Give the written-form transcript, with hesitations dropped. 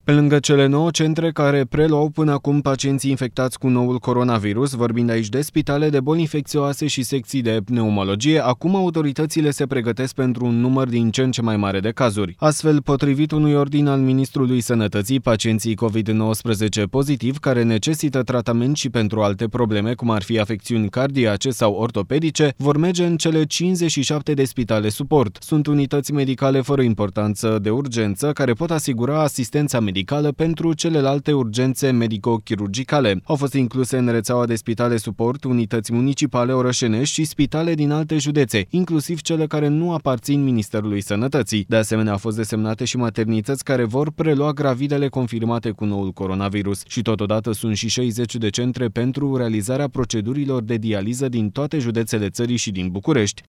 Pe lângă cele 9 centre care preluau până acum pacienții infectați cu noul coronavirus, vorbind aici de spitale de boli infecțioase și secții de pneumologie, acum autoritățile se pregătesc pentru un număr din ce în ce mai mare de cazuri. Astfel, potrivit unui ordin al Ministrului Sănătății, pacienții COVID-19 pozitiv care necesită tratament și pentru alte probleme, cum ar fi afecțiuni cardiace sau ortopedice, vor merge în cele 57 de spitale suport. Sunt unități medicale fără importanță de urgență care pot asigura asistența medicală pentru celelalte urgențe medico-chirurgicale. Au fost incluse în rețeaua de spitale suport unități municipale orășenești și spitale din alte județe, inclusiv cele care nu aparțin Ministerului Sănătății. De asemenea, au fost desemnate și maternități care vor prelua gravidele confirmate cu noul coronavirus. Și totodată sunt și 60 de centre pentru realizarea procedurilor de dializă din toate județele țării și din București.